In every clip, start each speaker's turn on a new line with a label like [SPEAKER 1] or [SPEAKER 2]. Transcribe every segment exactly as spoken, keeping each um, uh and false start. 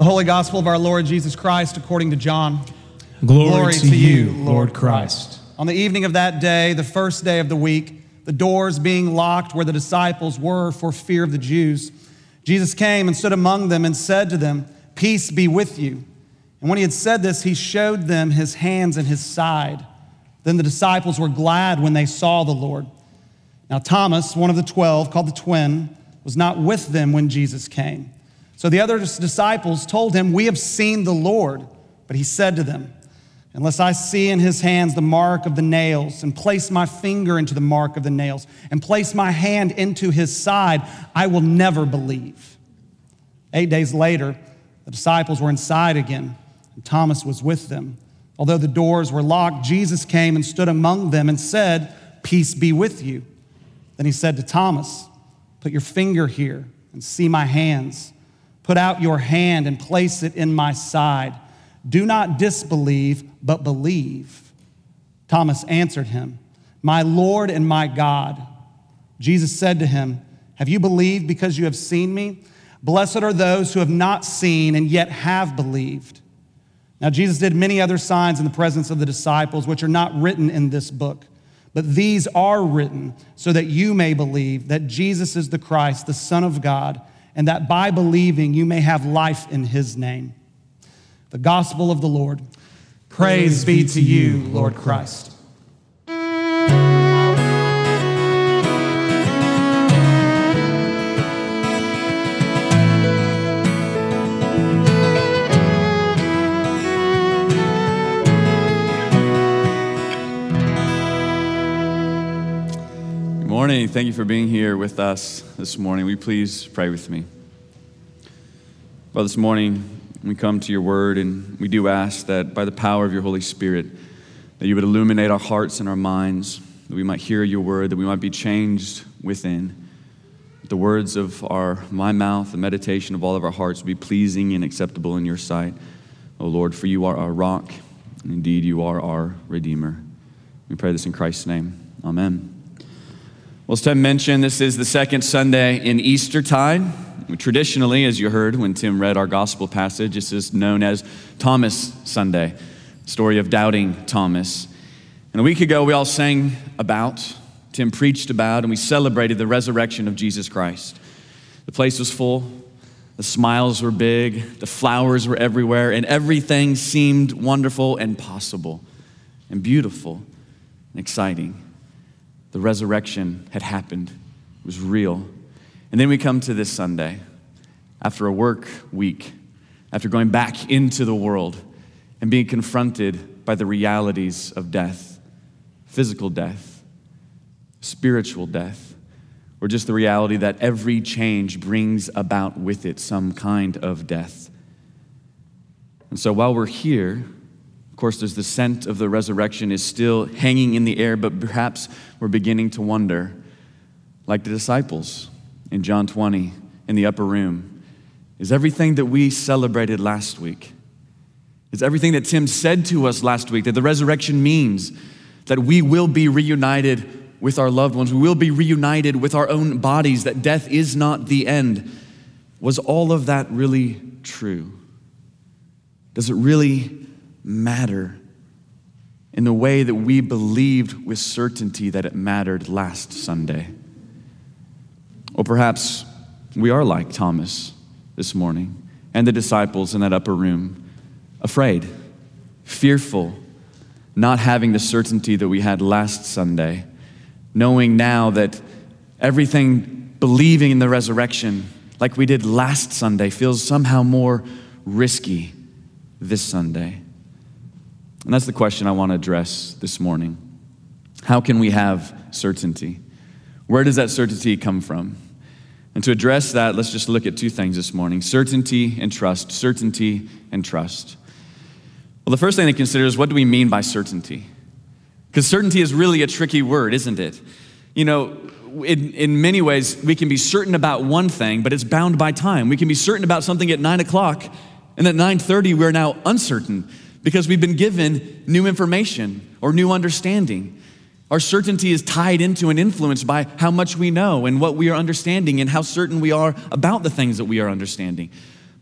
[SPEAKER 1] Holy Gospel of our Lord Jesus Christ according to John.
[SPEAKER 2] Glory, Glory to, to you, Lord Christ.
[SPEAKER 1] On the evening of that day, the first day of the week, the doors being locked where the disciples were for fear of the Jews, Jesus came and stood among them and said to them, "Peace be with you." And when he had said this, he showed them his hands and his side. Then the disciples were glad when they saw the Lord. Now Thomas, one of the twelve, called the twin, was not with them when Jesus came. So the other disciples told him, "We have seen the Lord." But he said to them, "Unless I see in his hands the mark of the nails, and place my finger into the mark of the nails, and place my hand into his side, I will never believe." Eight days later, the disciples were inside again, and Thomas was with them. Although the doors were locked, Jesus came and stood among them and said, "Peace be with you." Then he said to Thomas, "Put your finger here and see my hands. Put out your hand and place it in my side. Do not disbelieve, but believe." Thomas answered him, "My Lord and my God." Jesus said to him, "Have you believed because you have seen me? Blessed are those who have not seen and yet have believed." Now Jesus did many other signs in the presence of the disciples, which are not written in this book. But these are written so that you may believe that Jesus is the Christ, the Son of God, and that by believing you may have life in his name. The gospel of the Lord. Praise, Praise be to you, Lord Christ.
[SPEAKER 3] Good morning. Thank you for being here with us this morning. Will you please pray with me? Well, this morning, we come to your word, and we do ask that by the power of your Holy Spirit, that you would illuminate our hearts and our minds, that we might hear your word, that we might be changed within. The words of our my mouth, the meditation of all of our hearts be pleasing and acceptable in your sight, O Lord, for you are our rock, and indeed you are our Redeemer. We pray this in Christ's name. Amen. Well, as Tim mentioned, this is the second Sunday in Eastertide. Traditionally, as you heard when Tim read our gospel passage, this is known as Thomas Sunday, story of doubting Thomas. And a week ago, we all sang about, Tim preached about, and we celebrated the resurrection of Jesus Christ. The place was full, the smiles were big, the flowers were everywhere, and everything seemed wonderful and possible and beautiful and exciting. The resurrection had happened. It was real. And then we come to this Sunday, after a work week, after going back into the world and being confronted by the realities of death, physical death, spiritual death, or just the reality that every change brings about with it some kind of death. And so while we're here, of course, there's the scent of the resurrection is still hanging in the air, but perhaps we're beginning to wonder, like the disciples in John twenty in the upper room, is everything that we celebrated last week, is everything that Tim said to us last week, that the resurrection means that we will be reunited with our loved ones, we will be reunited with our own bodies, that death is not the end. Was all of that really true? Does it really matter in the way that we believed with certainty that it mattered last Sunday? Or perhaps we are like Thomas this morning and the disciples in that upper room, afraid, fearful, not having the certainty that we had last Sunday, knowing now that everything, believing in the resurrection like we did last Sunday, feels somehow more risky this Sunday. And that's the question I want to address this morning. How can we have certainty? Where does that certainty come from? And to address that, let's just look at two things this morning: certainty and trust. Certainty and trust. Well, the first thing to consider is, what do we mean by certainty? Because certainty is really a tricky word, isn't it? You know, in, in many ways, we can be certain about one thing, but it's bound by time. We can be certain about something at nine o'clock, and at nine thirty, we're now uncertain because we've been given new information or new understanding. Our certainty is tied into and influenced by how much we know and what we are understanding and how certain we are about the things that we are understanding.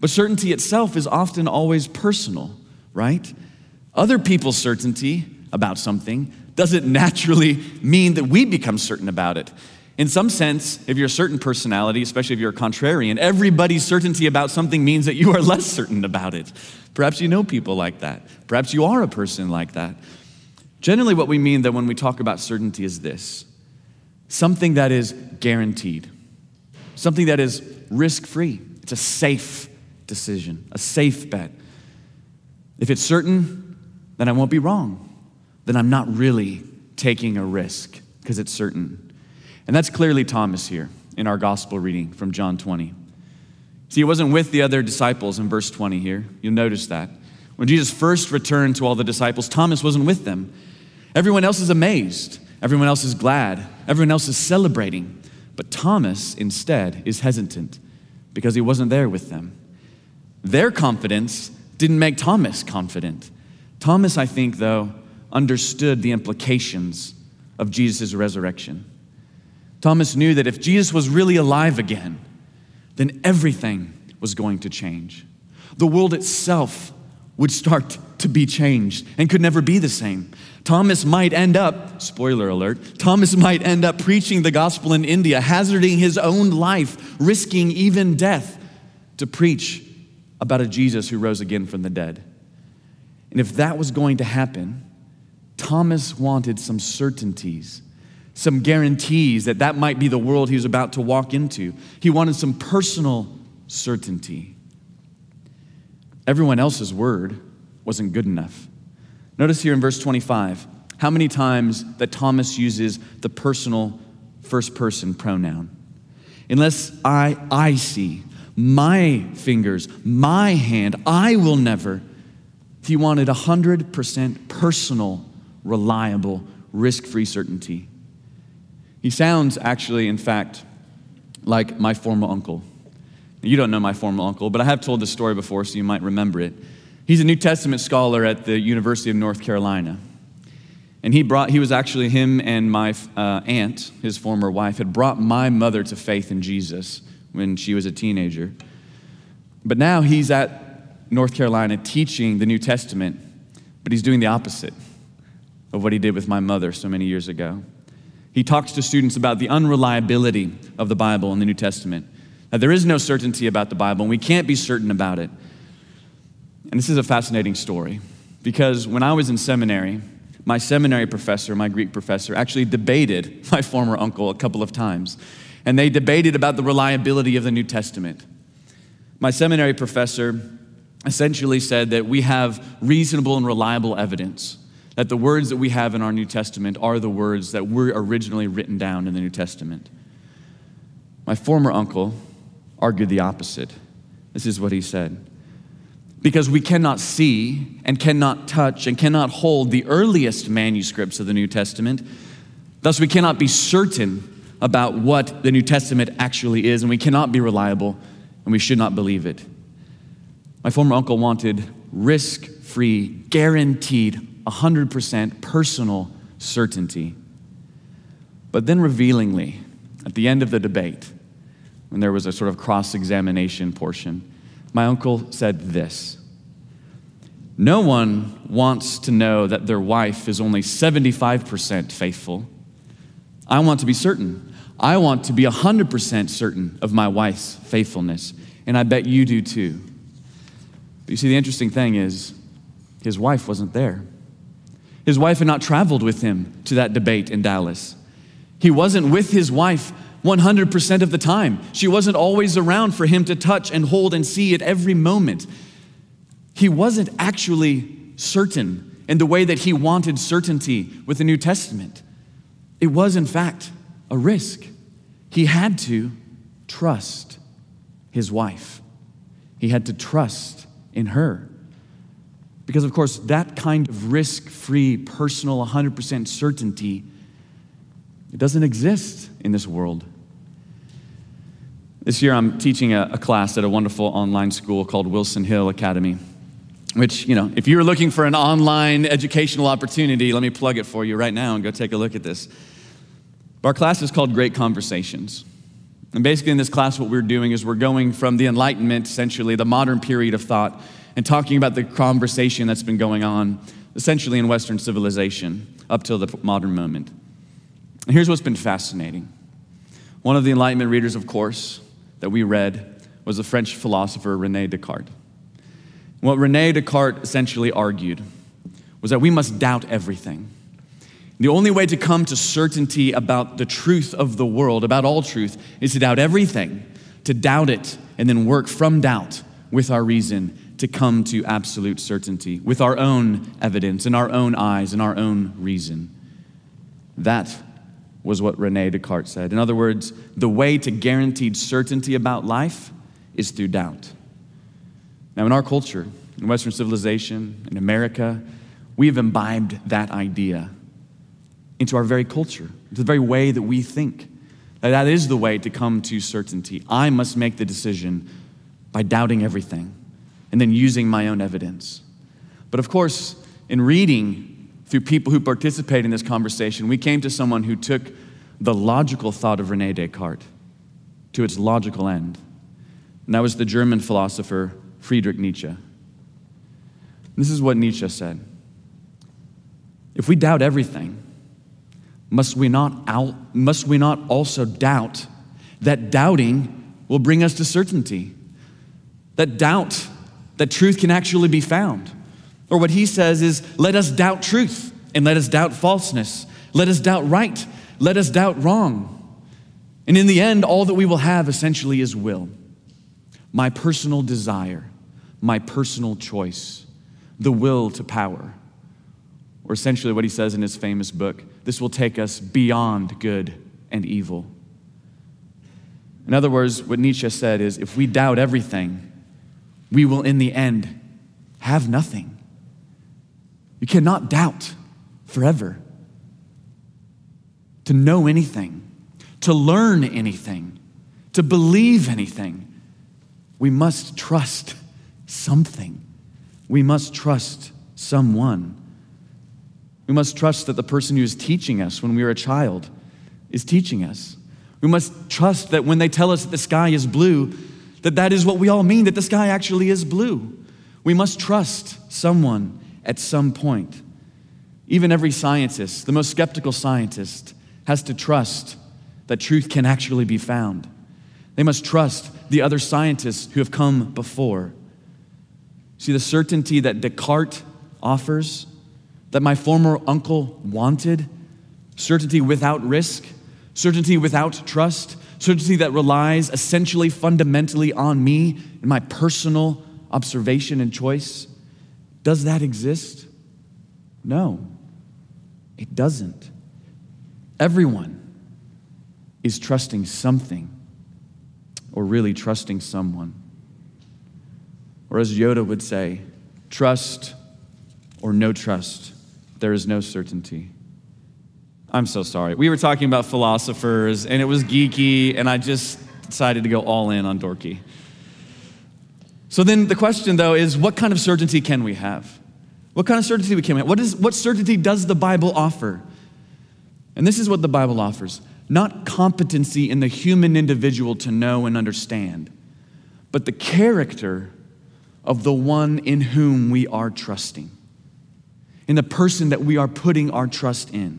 [SPEAKER 3] But certainty itself is often always personal, right? Other people's certainty about something doesn't naturally mean that we become certain about it. In some sense, if you're a certain personality, especially if you're a contrarian, everybody's certainty about something means that you are less certain about it. Perhaps you know people like that. Perhaps you are a person like that. Generally, what we mean that when we talk about certainty is this: something that is guaranteed, something that is risk-free. It's a safe decision, a safe bet. If it's certain, then I won't be wrong. Then I'm not really taking a risk because it's certain. And that's clearly Thomas here in our gospel reading from John twenty. See, he wasn't with the other disciples in verse twenty here. You'll notice that. When Jesus first returned to all the disciples, Thomas wasn't with them. Everyone else is amazed. Everyone else is glad. Everyone else is celebrating. But Thomas, instead, is hesitant because he wasn't there with them. Their confidence didn't make Thomas confident. Thomas, I think, though, understood the implications of Jesus' resurrection. Thomas knew that if Jesus was really alive again, then everything was going to change. The world itself would start to be changed and could never be the same. Thomas might end up, spoiler alert, Thomas might end up preaching the gospel in India, hazarding his own life, risking even death to preach about a Jesus who rose again from the dead. And if that was going to happen, Thomas wanted some certainties, some guarantees that that might be the world he was about to walk into. He wanted some personal certainty. Everyone else's word wasn't good enough. Notice here in verse twenty-five, how many times that Thomas uses the personal first person pronoun. Unless I, I see, my fingers, my hand, I will never. He wanted one hundred percent personal, reliable, risk-free certainty. He sounds actually, in fact, like my former uncle. You don't know my former uncle, but I have told this story before, so you might remember it. He's a New Testament scholar at the University of North Carolina. And he brought, he was actually, him and my uh, aunt, his former wife, had brought my mother to faith in Jesus when she was a teenager. But now he's at North Carolina teaching the New Testament, but he's doing the opposite of what he did with my mother so many years ago. He talks to students about the unreliability of the Bible in the New Testament. That there is no certainty about the Bible, and we can't be certain about it. And this is a fascinating story, because when I was in seminary, my seminary professor, my Greek professor, actually debated my former uncle a couple of times. And they debated about the reliability of the New Testament. My seminary professor essentially said that we have reasonable and reliable evidence that the words that we have in our New Testament are the words that were originally written down in the New Testament. My former uncle argued the opposite. This is what he said. Because we cannot see and cannot touch and cannot hold the earliest manuscripts of the New Testament, thus we cannot be certain about what the New Testament actually is, and we cannot be reliable, and we should not believe it. My former uncle wanted risk-free, guaranteed, one hundred percent personal certainty. But then revealingly, at the end of the debate, when there was a sort of cross-examination portion, my uncle said this: no one wants to know that their wife is only seventy-five percent faithful. I want to be certain. I want to be one hundred percent certain of my wife's faithfulness, and I bet you do too. But you see, the interesting thing is, his wife wasn't there. His wife had not traveled with him to that debate in Dallas. He wasn't with his wife one hundred percent of the time. She wasn't always around for him to touch and hold and see at every moment. He wasn't actually certain in the way that he wanted certainty with the New Testament. It was, in fact, a risk. He had to trust his wife. He had to trust in her. Because, of course, that kind of risk-free, personal, one hundred percent certainty, it doesn't exist in this world. This year, I'm teaching a, a class at a wonderful online school called Wilson Hill Academy, which, you know, if you're looking for an online educational opportunity, let me plug it for you right now and go take a look at this. Our class is called Great Conversations. And basically in this class, what we're doing is we're going from the Enlightenment, essentially the modern period of thought, and talking about the conversation that's been going on essentially in Western civilization up till the modern moment. And here's what's been fascinating. One of the Enlightenment readers, of course, that we read was the French philosopher René Descartes. What René Descartes essentially argued was that we must doubt everything. The only way to come to certainty about the truth of the world, about all truth, is to doubt everything, to doubt it, and then work from doubt with our reason to come to absolute certainty, with our own evidence, in our own eyes, in our own reason. That was what René Descartes said. In other words, the way to guaranteed certainty about life is through doubt. Now, in our culture, in Western civilization, in America, we have imbibed that idea into our very culture, into the very way that we think. That that is the way to come to certainty. I must make the decision by doubting everything and then using my own evidence. But of course, in reading through people who participate in this conversation, we came to someone who took the logical thought of René Descartes to its logical end. And that was the German philosopher Friedrich Nietzsche. This is what Nietzsche said. If we doubt everything, must we not out, must we not also doubt that doubting will bring us to certainty? That doubt, that truth can actually be found. Or what he says is, let us doubt truth and let us doubt falseness. Let us doubt right. Let us doubt wrong. And in the end, all that we will have essentially is will. My personal desire, my personal choice, the will to power. Or essentially what he says in his famous book, this will take us beyond good and evil. In other words, what Nietzsche said is, if we doubt everything, we will in the end have nothing. You cannot doubt forever. To know anything, to learn anything, to believe anything, we must trust something. We must trust someone. We must trust that the person who is teaching us when we were a child is teaching us. We must trust that when they tell us that the sky is blue, that that is what we all mean, that the sky actually is blue. We must trust someone at some point. Even every scientist, the most skeptical scientist, has to trust that truth can actually be found. They must trust the other scientists who have come before. See, the certainty that Descartes offers, that my former uncle wanted, certainty without risk, certainty without trust, certainty that relies essentially fundamentally on me and my personal observation and choice. Does that exist? No, it doesn't. Everyone is trusting something, or really trusting someone. Or as Yoda would say, trust or no trust, there is no certainty. I'm so sorry. We were talking about philosophers, and it was geeky, and I just decided to go all in on dorky. So then the question, though, is what kind of certainty can we have? What kind of certainty we can have? What is, what certainty does the Bible offer? And this is what the Bible offers. Not competency in the human individual to know and understand, but the character of the one in whom we are trusting, in the person that we are putting our trust in.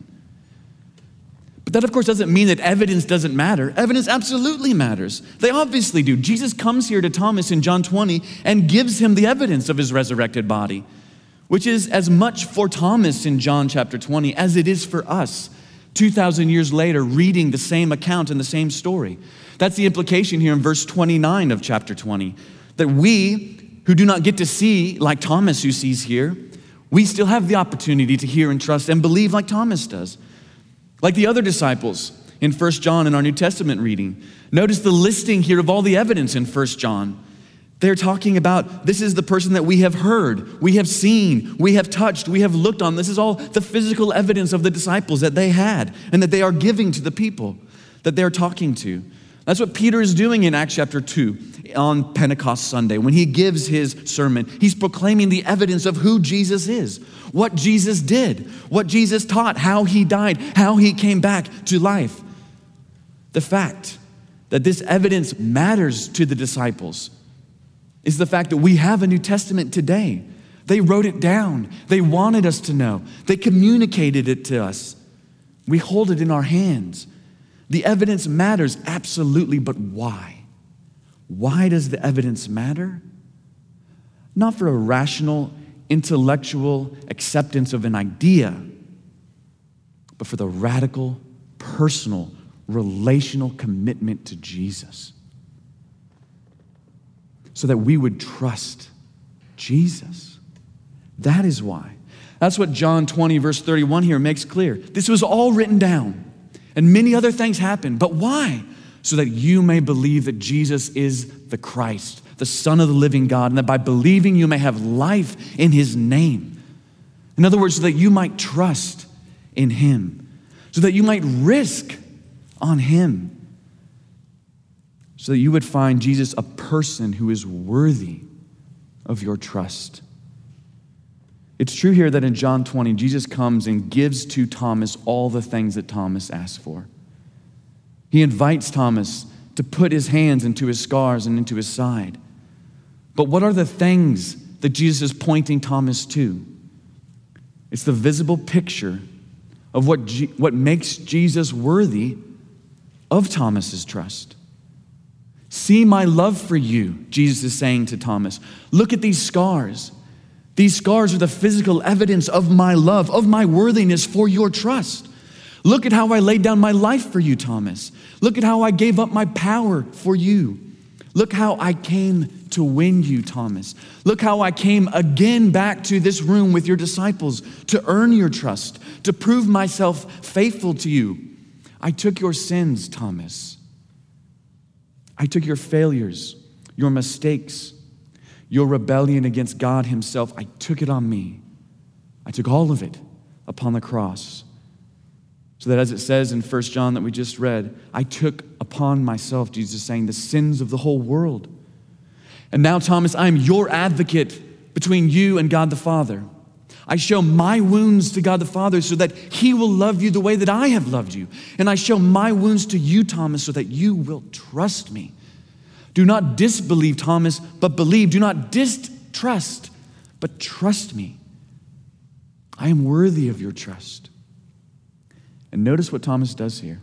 [SPEAKER 3] But that, of course, doesn't mean that evidence doesn't matter. Evidence absolutely matters. They obviously do. Jesus comes here to Thomas in John twenty and gives him the evidence of his resurrected body, which is as much for Thomas in John chapter twenty as it is for us two thousand years later reading the same account and the same story. That's the implication here in verse twenty-nine of chapter twenty, that we who do not get to see like Thomas who sees here, we still have the opportunity to hear and trust and believe like Thomas does. Like the other disciples in First John in our New Testament reading. Notice the listing here of all the evidence in First John. They're talking about this is the person that we have heard, we have seen, we have touched, we have looked on. This is all the physical evidence of the disciples that they had and that they are giving to the people that they're talking to. That's what Peter is doing in Acts chapter two on Pentecost Sunday. When he gives his sermon, he's proclaiming the evidence of who Jesus is, what Jesus did, what Jesus taught, how he died, how he came back to life. The fact that this evidence matters to the disciples is the fact that we have a New Testament today. They wrote it down. They wanted us to know. They communicated it to us. We hold it in our hands. The evidence matters, absolutely, but why? Why does the evidence matter? Not for a rational, intellectual acceptance of an idea, but for the radical, personal, relational commitment to Jesus. So that we would trust Jesus. That is why. That's what John twenty, verse thirty-one here makes clear. This was all written down, and many other things happened. But why? So that you may believe that Jesus is the Christ, the Son of the living God, and that by believing you may have life in his name. In other words, so that you might trust in him, so that you might risk on him, so that you would find Jesus a person who is worthy of your trust. It's true here that in John twenty, Jesus comes and gives to Thomas all the things that Thomas asked for. He invites Thomas to put his hands into his scars and into his side. But what are the things that Jesus is pointing Thomas to? It's the visible picture of what, G- what makes Jesus worthy of Thomas's trust. See my love for you, Jesus is saying to Thomas. Look at these scars. These scars are the physical evidence of my love, of my worthiness for your trust. Look at how I laid down my life for you, Thomas. Look at how I gave up my power for you. Look how I came to win you, Thomas. Look how I came again back to this room with your disciples to earn your trust, to prove myself faithful to you. I took your sins, Thomas. I took your failures, your mistakes, your rebellion against God himself. I took it on me. I took all of it upon the cross. So that as it says in First John that we just read, I took upon myself, Jesus is saying, the sins of the whole world. And now, Thomas, I am your advocate between you and God the Father. I show my wounds to God the Father so that he will love you the way that I have loved you. And I show my wounds to you, Thomas, so that you will trust me. Do not disbelieve, Thomas, but believe. Do not distrust, but trust me. I am worthy of your trust. And notice what Thomas does here.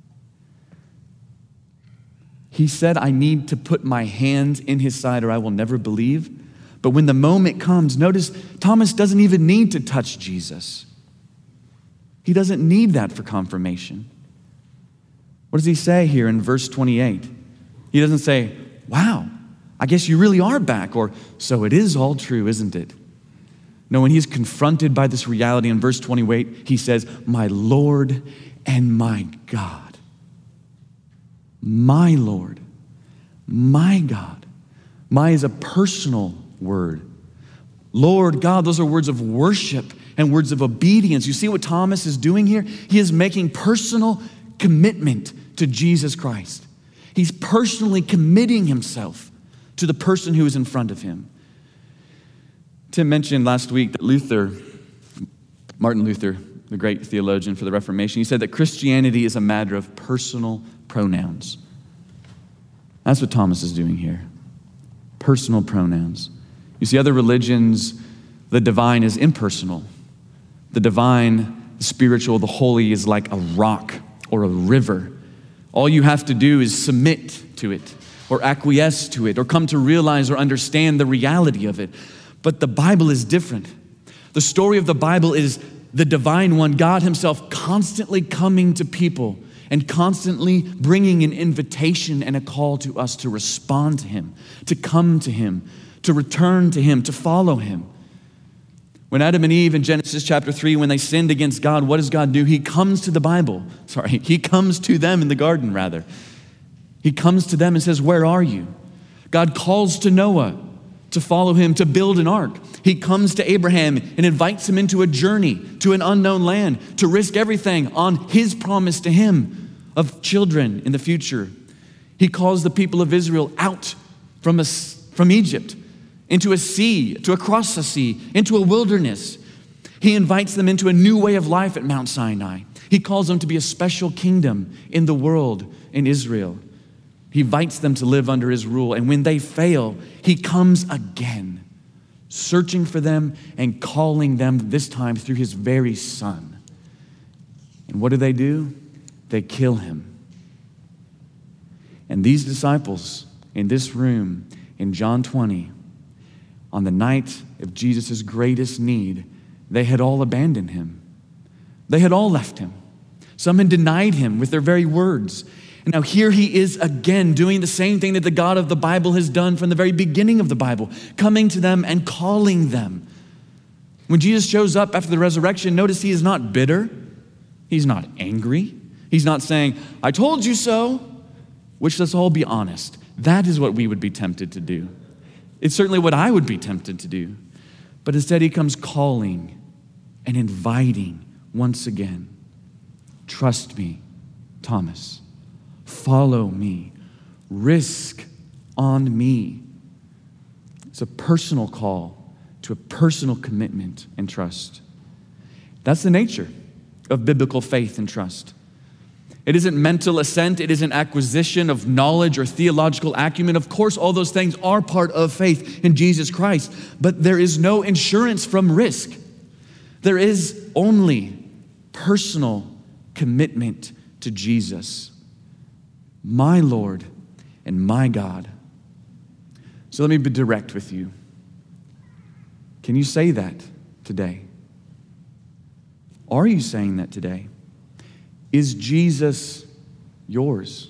[SPEAKER 3] He said, I need to put my hands in his side or I will never believe. But when the moment comes, notice Thomas doesn't even need to touch Jesus. He doesn't need that for confirmation. What does he say here in verse twenty-eight? He doesn't say, wow, I guess you really are back, or so it is all true, isn't it? No, when he's confronted by this reality in verse twenty-eight, he says, my Lord and my God. My Lord, my God. My is a personal word. Lord God, those are words of worship and words of obedience. You see what Thomas is doing here? He is making personal commitment to Jesus Christ. He's personally committing himself to the person who is in front of him. Tim mentioned last week that Luther, Martin Luther, the great theologian for the Reformation, he said that Christianity is a matter of personal pronouns. That's what Thomas is doing here. Personal pronouns. You see, other religions, the divine is impersonal. The divine, the spiritual, the holy is like a rock or a river. All you have to do is submit to it or acquiesce to it or come to realize or understand the reality of it. But the Bible is different. The story of the Bible is the divine one, God himself constantly coming to people and constantly bringing an invitation and a call to us to respond to him, to come to him, to return to him, to follow him. When Adam and Eve in Genesis chapter three, when they sinned against God, what does God do? He comes to the Bible. Sorry, he comes to them in the garden, rather. He comes to them and says, where are you? God calls to Noah to follow him, to build an ark. He comes to Abraham and invites him into a journey to an unknown land, to risk everything on his promise to him of children in the future. He calls the people of Israel out from, a, from Egypt into a sea, to across a sea, into a wilderness. He invites them into a new way of life at Mount Sinai. He calls them to be a special kingdom in the world in Israel. He invites them to live under his rule. And when they fail, he comes again, searching for them and calling them, this time through his very Son. And what do they do? They kill him. And these disciples in this room in John twenty, on the night of Jesus' greatest need, they had all abandoned him. They had all left him. Some had denied him with their very words. And now here he is again doing the same thing that the God of the Bible has done from the very beginning of the Bible, coming to them and calling them. When Jesus shows up after the resurrection, notice he is not bitter. He's not angry. He's not saying, I told you so, which, let's all be honest, that is what we would be tempted to do. It's certainly what I would be tempted to do. But instead he comes calling and inviting once again. Trust me, Thomas. Follow me. Risk on me. It's a personal call to a personal commitment and trust. That's the nature of biblical faith and trust. It isn't mental assent. It isn't acquisition of knowledge or theological acumen. Of course, all those things are part of faith in Jesus Christ, but there is no insurance from risk. There is only personal commitment to Jesus, my Lord and my God. So let me be direct with you. Can you say that today? Are you saying that today? Is Jesus yours?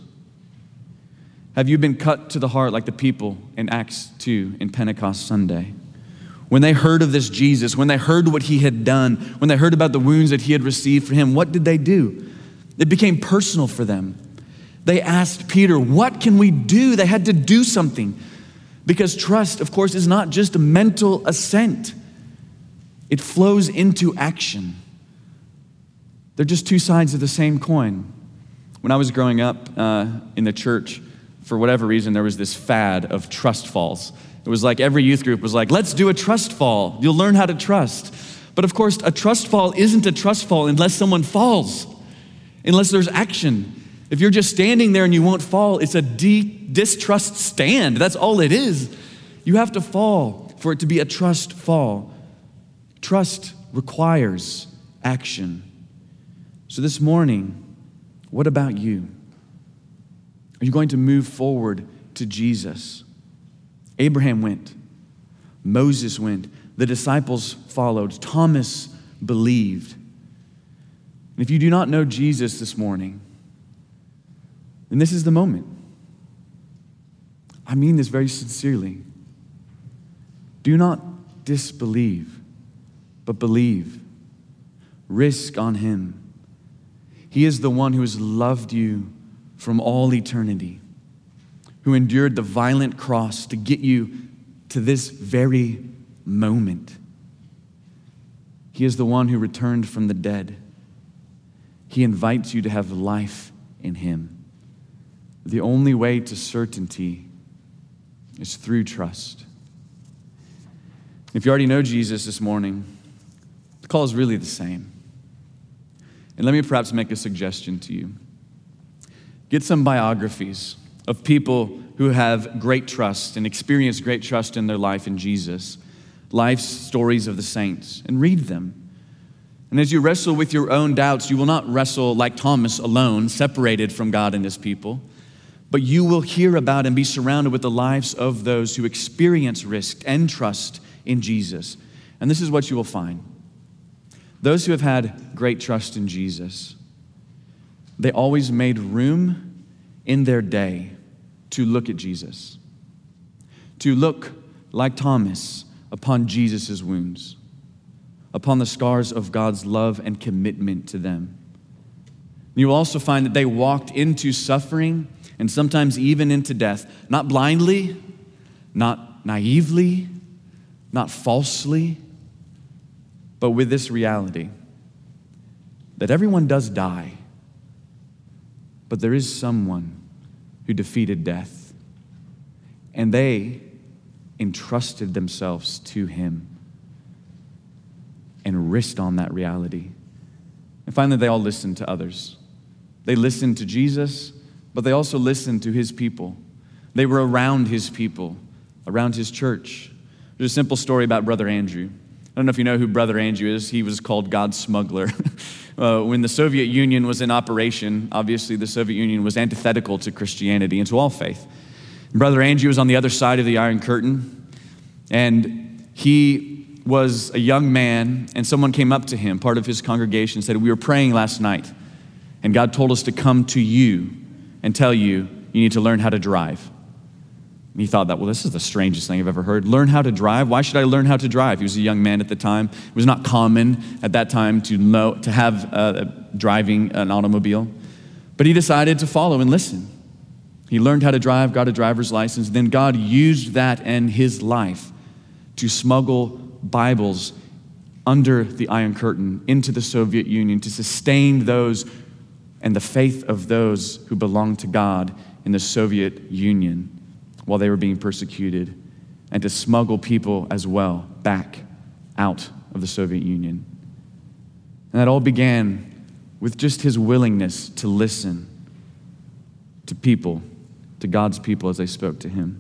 [SPEAKER 3] Have you been cut to the heart like the people in Acts two in Pentecost Sunday? When they heard of this Jesus, when they heard what he had done, when they heard about the wounds that he had received for him, what did they do? It became personal for them. They asked Peter, what can we do? They had to do something. Because trust, of course, is not just a mental assent. It flows into action. They're just two sides of the same coin. When I was growing up uh, in the church, for whatever reason, there was this fad of trust falls. It was like every youth group was like, let's do a trust fall. You'll learn how to trust. But of course, a trust fall isn't a trust fall unless someone falls, unless there's action. If you're just standing there and you won't fall, it's a de- distrust stand. That's all it is. You have to fall for it to be a trust fall. Trust requires action. So this morning, what about you? Are you going to move forward to Jesus? Abraham went. Moses went. The disciples followed. Thomas believed. And if you do not know Jesus this morning, then this is the moment. I mean this very sincerely. Do not disbelieve, but believe. Risk on him. He is the one who has loved you from all eternity, who endured the violent cross to get you to this very moment. He is the one who returned from the dead. He invites you to have life in him. The only way to certainty is through trust. If you already know Jesus this morning, the call is really the same. And let me perhaps make a suggestion to you. Get some biographies of people who have great trust and experience great trust in their life in Jesus, life's stories of the saints, and read them. And as you wrestle with your own doubts, you will not wrestle like Thomas alone, separated from God and his people, but you will hear about and be surrounded with the lives of those who experience risk and trust in Jesus. And this is what you will find. Those who have had great trust in Jesus, they always made room in their day to look at Jesus, to look like Thomas upon Jesus' wounds, upon the scars of God's love and commitment to them. You will also find that they walked into suffering and sometimes even into death, not blindly, not naively, not falsely, but with this reality that everyone does die, but there is someone who defeated death, and they entrusted themselves to him and risked on that reality. And finally, they all listened to others. They listened to Jesus, but they also listened to his people. They were around his people, around his church. There's a simple story about Brother Andrew. I don't know if you know who Brother Andrew is. He was called God's smuggler. uh, when the Soviet Union was in operation, obviously the Soviet Union was antithetical to Christianity and to all faith. Brother Andrew was on the other side of the Iron Curtain, and he was a young man, and someone came up to him, part of his congregation, and said, "We were praying last night, and God told us to come to you and tell you you need to learn how to drive." And he thought that, well, this is the strangest thing I've ever heard. Learn how to drive? Why should I learn how to drive? He was a young man at the time. It was not common at that time to know, to have uh, driving an automobile. But he decided to follow and listen. He learned how to drive, got a driver's license. Then God used that in his life to smuggle Bibles under the Iron Curtain into the Soviet Union to sustain those and the faith of those who belonged to God in the Soviet Union while they were being persecuted, and to smuggle people as well back out of the Soviet Union. And that all began with just his willingness to listen to people, to God's people as they spoke to him.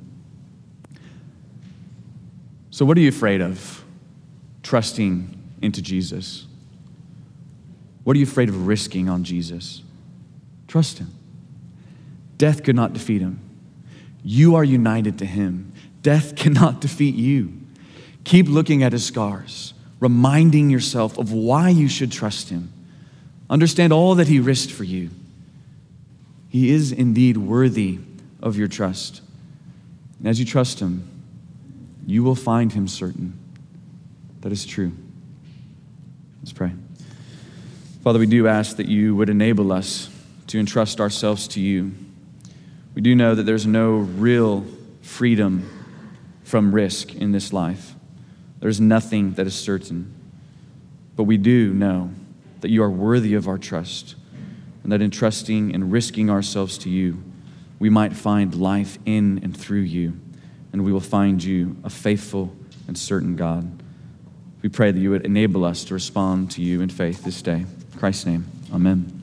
[SPEAKER 3] So what are you afraid of? Trusting into Jesus. What are you afraid of risking on Jesus? Trust him. Death could not defeat him. You are united to him. Death cannot defeat you. Keep looking at his scars, reminding yourself of why you should trust him. Understand all that he risked for you. He is indeed worthy of your trust. And as you trust him, you will find him certain. That is true. Let's pray. Father, we do ask that you would enable us to entrust ourselves to you. We do know that there's no real freedom from risk in this life. There's nothing that is certain. But we do know that you are worthy of our trust, and that in trusting and risking ourselves to you, we might find life in and through you, and we will find you a faithful and certain God. We pray that you would enable us to respond to you in faith this day. In Christ's name, amen.